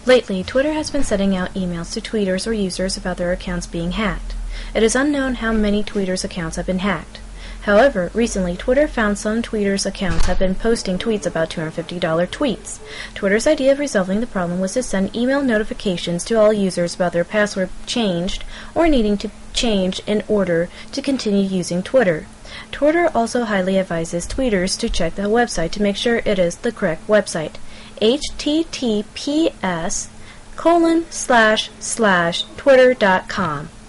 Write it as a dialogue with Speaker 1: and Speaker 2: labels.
Speaker 1: Lately, Twitter has been sending out emails to tweeters or users about their accounts being hacked. It is unknown how many tweeters' accounts have been hacked. However, recently Twitter found some tweeters' accounts have been posting tweets about $250 tweets. Twitter's idea of resolving the problem was to send email notifications to all users about their password changed or needing to change in order to continue using Twitter. Twitter also highly advises tweeters to check the website to make sure it is the correct website. https://twitter.com